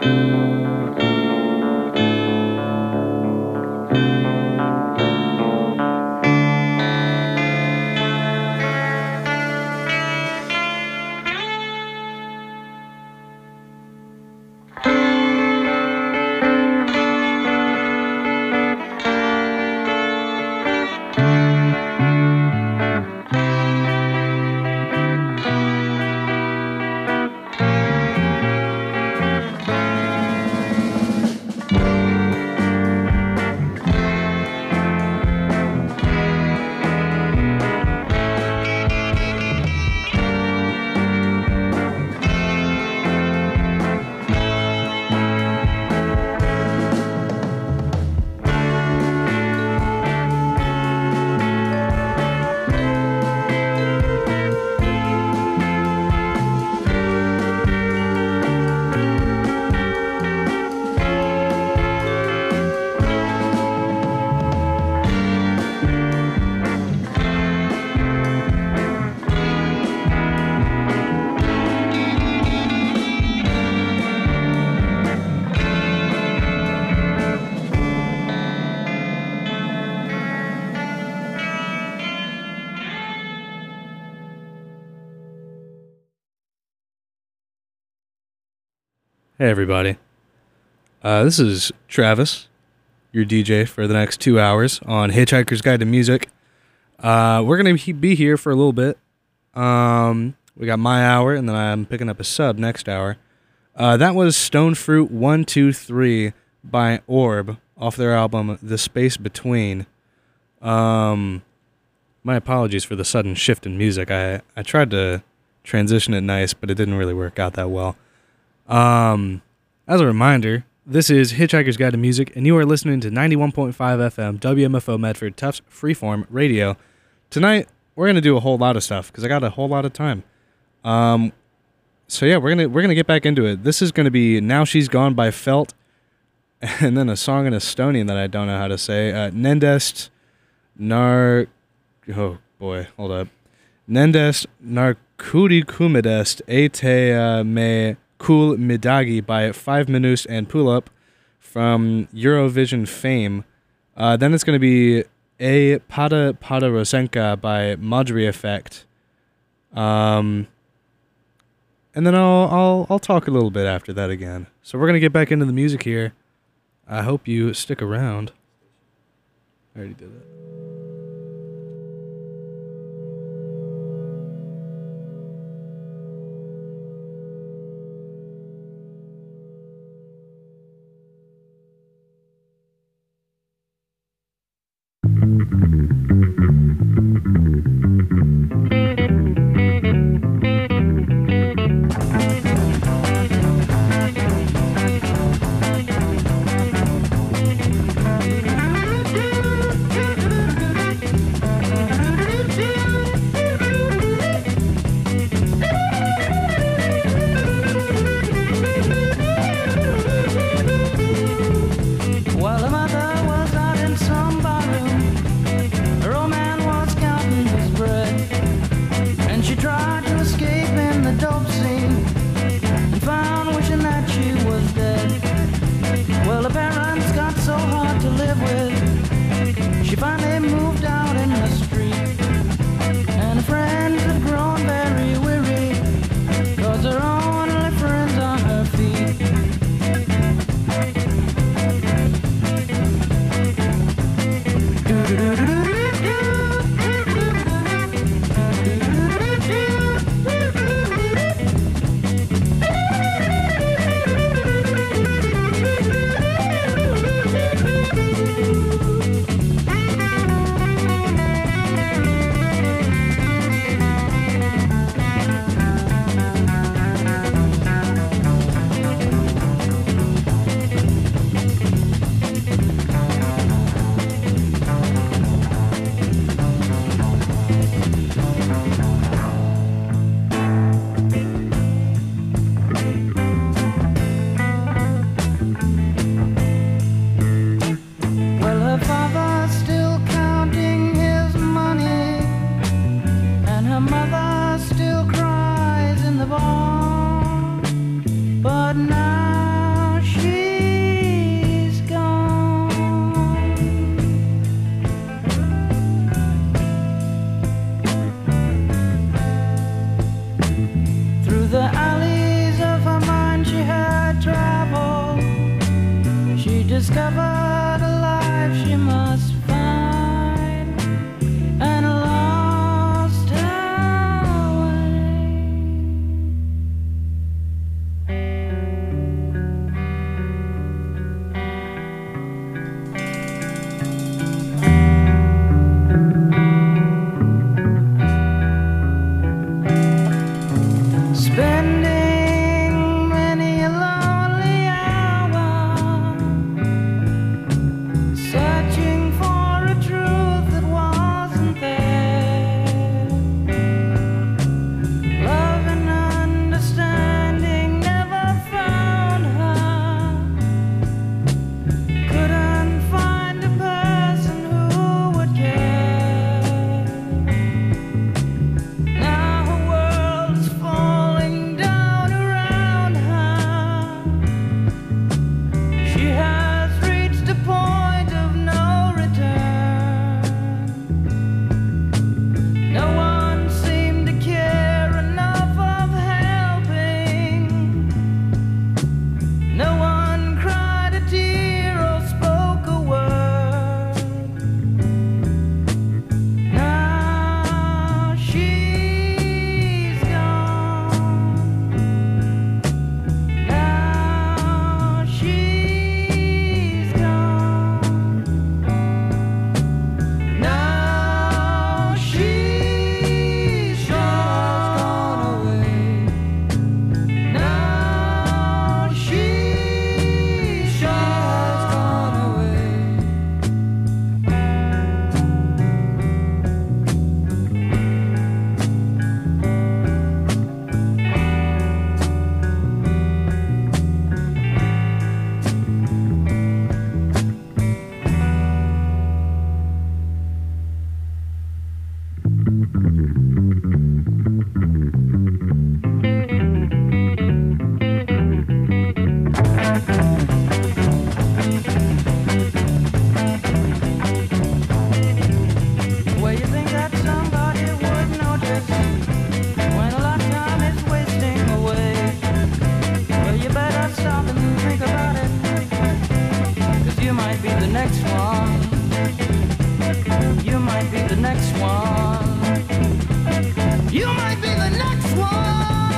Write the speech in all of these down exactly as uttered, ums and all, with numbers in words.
Hey everybody, uh, this is Travis, your D J for the next two hours on Hitchhiker's Guide to Music. Uh, we're going to be here for a little bit. Um, we got my hour, and then I'm picking up a sub next hour. Uh, that was Stone Fruit one two three by Orb off their album The Space Between. Um, my apologies for the sudden shift in music. I, I tried to transition it nice, but it didn't really work out that well. Um, as a reminder, this is Hitchhiker's Guide to Music, and you are listening to ninety-one point five F M W M F O Medford Tufts Freeform Radio. Tonight, we're gonna do a whole lot of stuff because I got a whole lot of time. Um, so yeah, we're gonna we're gonna get back into it. This is gonna be "Now She's Gone" by Felt, and then a song in Estonian that I don't know how to say. Uh, Nendest nar, oh boy, hold up. Nendest narkotikumidest ete me. Cool Midagi by Five Minutes and Pull Up from Eurovision fame. Uh, then it's going to be A Pada Pada Rosenka by Madri Effect. Um, and then I'll, I'll, I'll talk a little bit after that again. So we're going to get back into the music here. I hope you stick around. I already did it. But now discovered a life she must find and lost her way. Spending many a lonely hour searching for a truth that wasn't there. Love and understanding never found her. Couldn't find a person who would care. Now her world is falling down around her. She has reached a point of no return. No one seemed to care enough of helping. No one cried a tear or spoke a word. Now she's gone. Now she's gone. Now she's gone away. Now she's gone away. Well, you think that somebody would notice when a lifetime is wasting away? Well, you better stop and think about it, 'cause you might be the next one. You might be the next one. You might be the next one.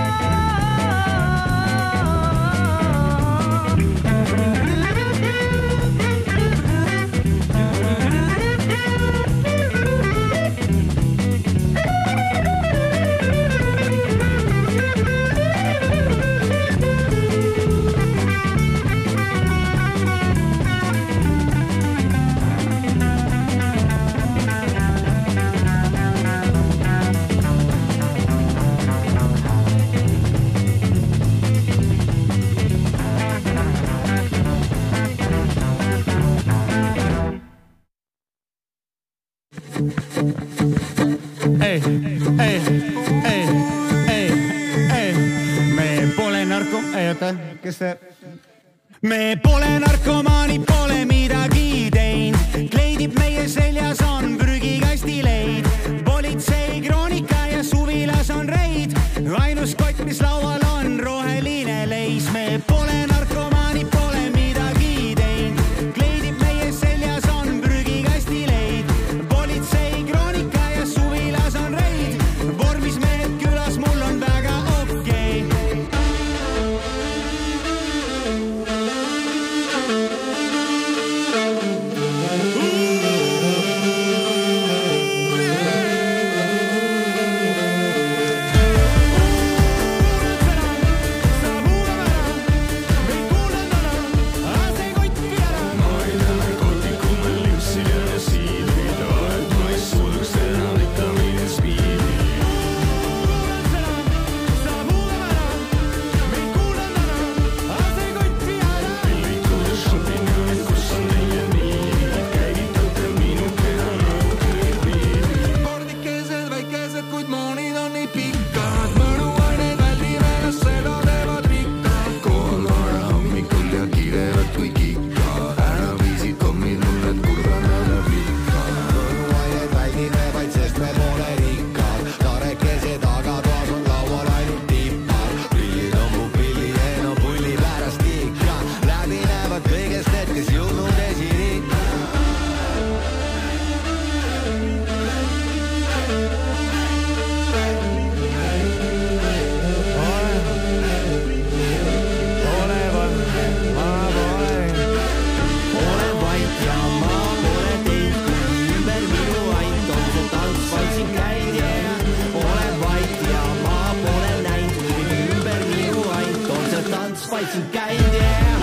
ei, ei, ei, ei, ei, me pole narko-, ei oota, kes see? me pole narkomaanid, pole midagi teinud, kleidib meie seljas on prügikastileid, politsei kroonika ja suvilas on reid, ainus kott, mis laual on roheline leis, me pole narkomaanid, pole midagi teinud, kleidib meie seljas on prügikastileid, politsei kroonika ja suvilas on reid, vormis mehed külas, mul on väga okei okay. paitsid käid, yeah.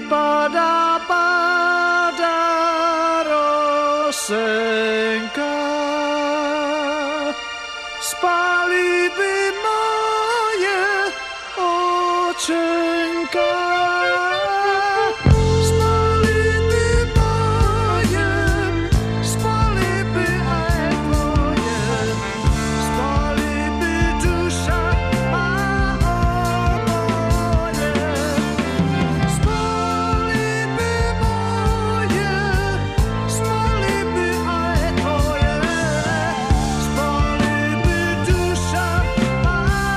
pada pada rosenka spali by moje očenka. Spali by moje, spali by aj tvoje, spali by duša a oboje. Spali by moje, spali by aj tvoje, spali by duša a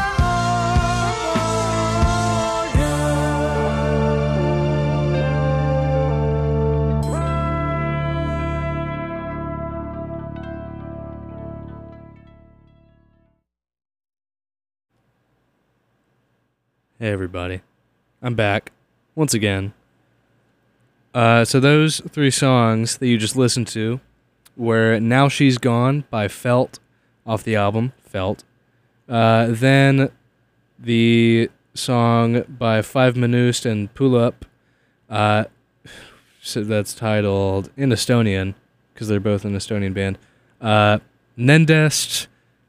Hey everybody, I'm back once again. Uh, so those three songs that you just listened to were "Now She's Gone" by Felt off the album Felt. Uh, then the song by Five Minust and Pull Up, uh, so that's titled in Estonian because they're both an Estonian band. Uh, Nendest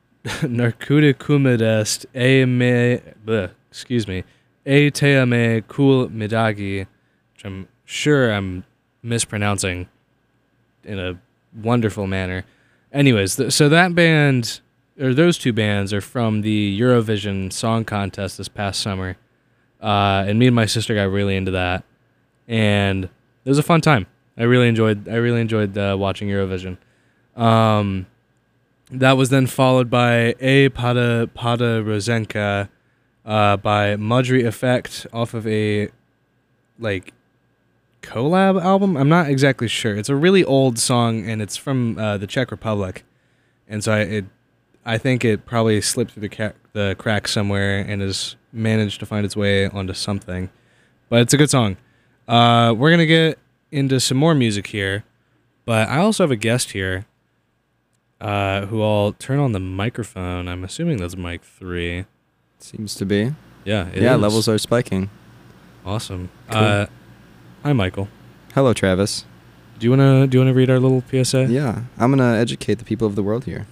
Narkotikumidest e me, bleh, excuse me, e teame kul midagi, which I'm sure I'm mispronouncing in a wonderful manner. Anyways, th- so that band, or those two bands, are from the Eurovision Song Contest this past summer. Uh, and me and my sister got really into that, and it was a fun time. I really enjoyed. I really enjoyed uh, watching Eurovision. Um, that was then followed by A Pada Pada Rosenka uh, by Mudry Effect off of a like collab album. I'm not exactly sure. It's a really old song, and it's from uh, the Czech Republic, and so I, it, I think it probably slipped through the ca- the cracks somewhere and has managed to find its way onto something. But it's a good song. Uh, we're gonna get into some more music here, but I also have a guest here. Uh, who I'll turn on the microphone. I'm assuming that's mic three. Seems to be. Yeah, it yeah, is. levels are spiking. Awesome. Cool. Uh, hi, Michael. Hello, Travis. Do you wanna do you wanna read our little P S A? Yeah, I'm gonna educate the people of the world here.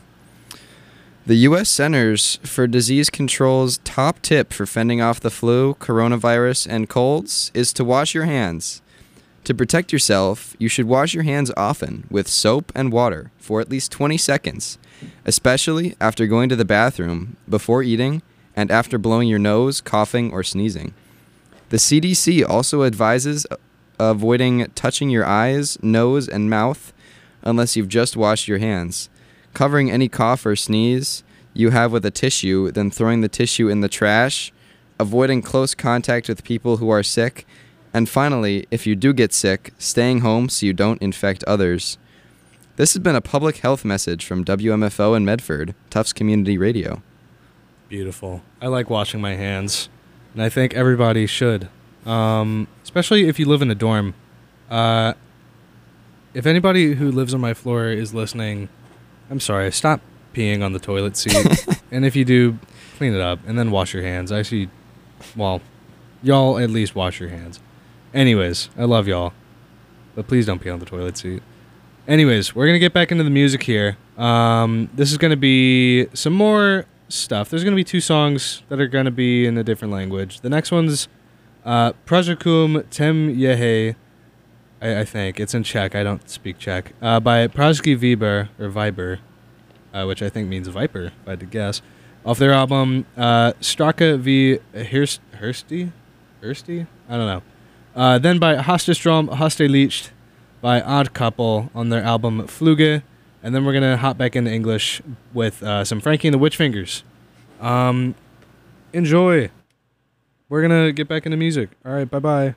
The U S Centers for Disease Control's top tip for fending off the flu, coronavirus, and colds is to wash your hands. To protect yourself, you should wash your hands often with soap and water for at least twenty seconds, especially after going to the bathroom, before eating, and after blowing your nose, coughing, or sneezing. The C D C also advises avoiding touching your eyes, nose, and mouth unless you've just washed your hands, covering any cough or sneeze you have with a tissue, then throwing the tissue in the trash, avoiding close contact with people who are sick, and finally, if you do get sick, staying home so you don't infect others. This has been a public health message from W M F O in Medford, Tufts Community Radio. Beautiful. I like washing my hands, and I think everybody should, um, especially if you live in a dorm. Uh, if anybody who lives on my floor is listening, I'm sorry, stop peeing on the toilet seat. And if you do, clean it up and then wash your hands. Actually, well, y'all at least wash your hands. Anyways, I love y'all, but please don't pee on the toilet seat. Anyways, we're going to get back into the music here. Um, this is going to be some more stuff. There's going to be two songs that are going to be in a different language. The next one's uh, Pražakum Tem Yehe, I, I think. It's in Czech. I don't speak Czech. Uh, by Pražský Viber, or Viber, uh, which I think means viper, if I had to guess. Off their album, uh, Straka v Hirst, Hirsty? Hirsty? I don't know. Uh, then by Hastestrom Hastelicht by Odd Couple on their album Fluge. And then we're going to hop back into English with uh, some Frankie and the Witch Fingers. Um, enjoy. We're going to get back into music. All right, bye-bye.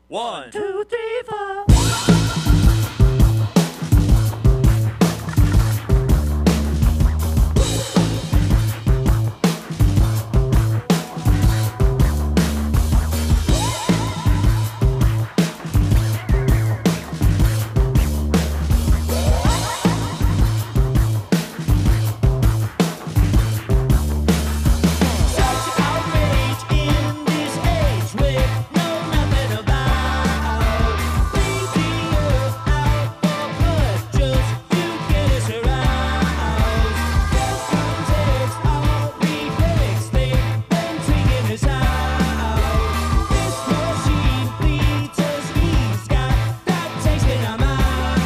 One, two, three, four. Such outrage in this age with no nothing about. Leave the earth out for blood, just you get us around. Just context all reflex, they've been taking us out. This machine feeds us, he's got that taste in our mouth.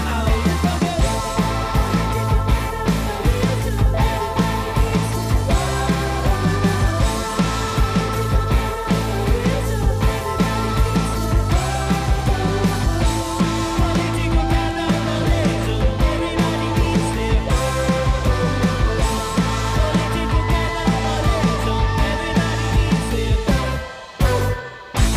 Political cannibalism, everybody eats it. Political cannibalism, everybody eats it.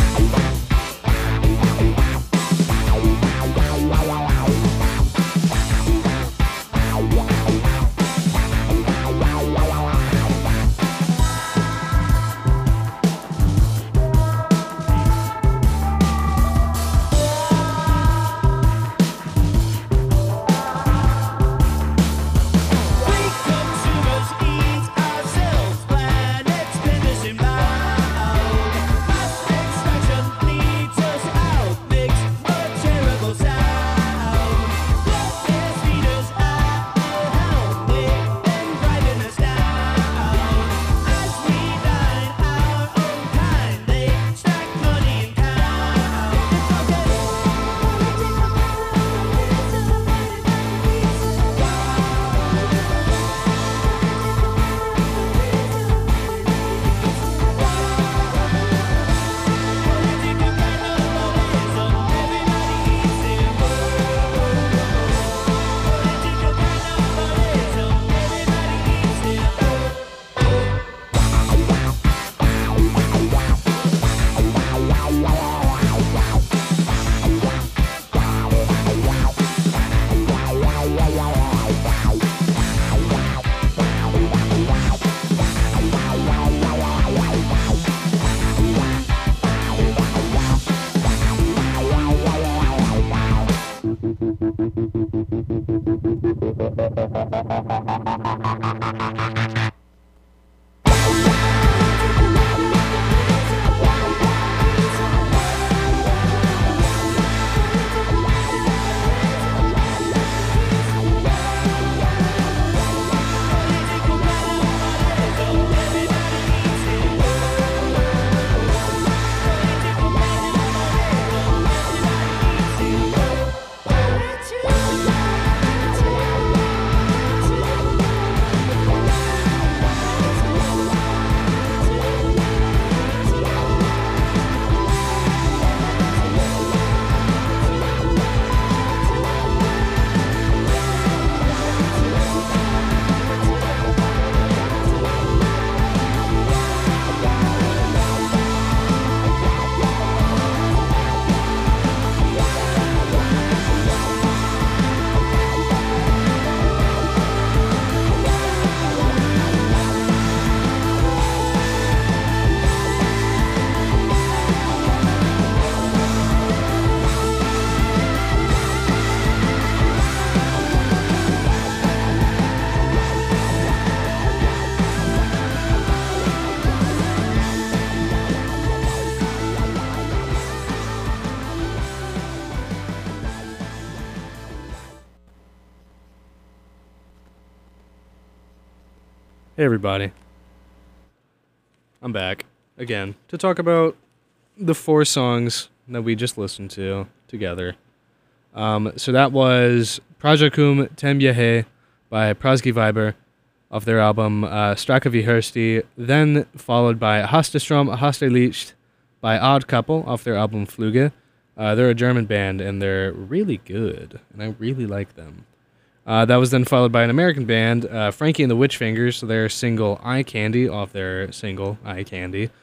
We consumers eat ourselves, planet's been missing out. Mass extraction leads us out, makes a terrible sound. Bloodless feeders at our helm, they've been driving us down. As we dine our own kind, they stack money in Political cannibalism, everybody eats it. Political cannibalism, everybody eats it. Political cannibalism, everybody eats it. Political Hey everybody. I'm back again to talk about the four songs that we just listened to together. Um, so that was Prajakum Tembyehe by Prasky Viber off their album uh, Straka Vihersti, then followed by Hastestrom Hastelicht by Odd Couple off their album Fluge. Uh, they're a German band and they're really good, and I really like them. Uh, that was then followed by an American band, uh, Frankie and the Witch Fingers, their single Eye Candy off their single Eye Candy.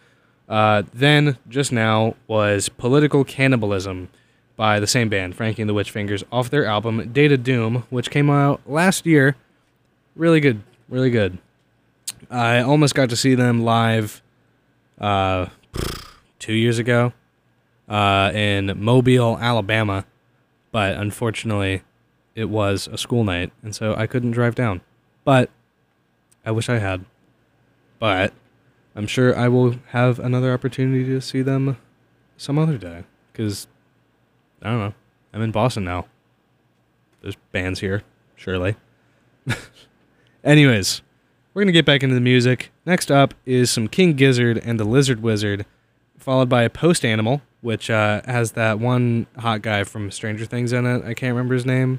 Uh, then, just now, was Political Cannibalism by the same band, Frankie and the Witchfingers, off their album Data Doom, which came out last year. Really good, really good. I almost got to see them live uh, two years ago uh, in Mobile, Alabama, but unfortunately, it was a school night, and so I couldn't drive down. But I wish I had. But I'm sure I will have another opportunity to see them some other day, because, I don't know, I'm in Boston now. There's bands here, surely. Anyways, we're going to get back into the music. Next up is some King Gizzard and the Lizard Wizard, followed by Post Animal, which uh, has that one hot guy from Stranger Things in it. I can't remember his name.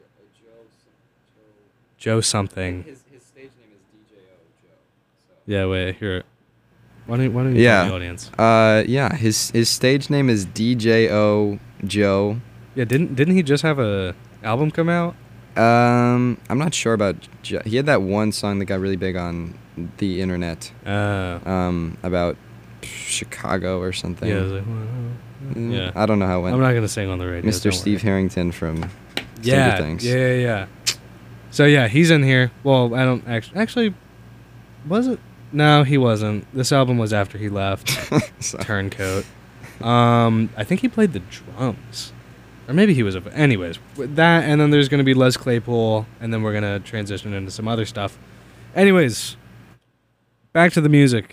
Joe something. His, his stage name is D J O Joe. So. Yeah, wait, here. Why don't, why don't you Yeah. tell the audience? Uh, yeah, his his stage name is D J O Joe. Yeah, didn't didn't he just have a album come out? Um, I'm not sure about. Jo- he had that one song that got really big on the internet. Uh, Um, about Chicago or something. yeah, it was like, well, Mm, yeah. I don't know how it went. I'm not gonna sing on the radio. Mister don't Steve worry. Harrington from Stranger Yeah, Things. yeah, yeah, yeah. So yeah, he's in here. Well, I don't actually. Actually, was it? No, he wasn't. This album was after he left. So- Turncoat. Um, I think he played the drums, or maybe he was a. Anyways, with that, and then there's gonna be Les Claypool, and then we're gonna transition into some other stuff. Anyways, back to the music.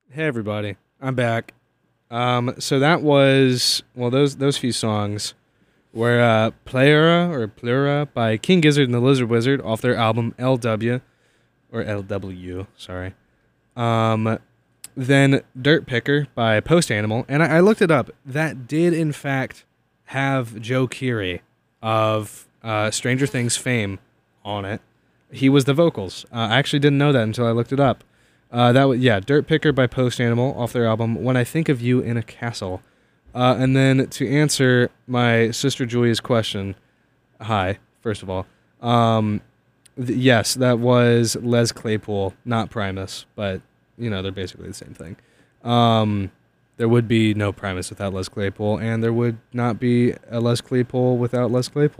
Hey everybody, I'm back. Um, so that was well, those those few songs were uh, Pleura or Pleura by King Gizzard and the Lizard Wizard off their album L W or L W. Sorry. Um, then Dirt Picker by Post Animal, and I, I looked it up. That did in fact have Joe Keery of uh, Stranger Things fame on it. He was the vocals. Uh, I actually didn't know that until I looked it up. Uh, that was yeah, Dirt Picker by Post Animal off their album When I Think of You in a Castle. Uh, and then to answer my sister Julia's question, hi, first of all, um, th- yes, that was Les Claypool, not Primus, but you know they're basically the same thing. Um, there would be no Primus without Les Claypool, and there would not be a Les Claypool without Les Claypool.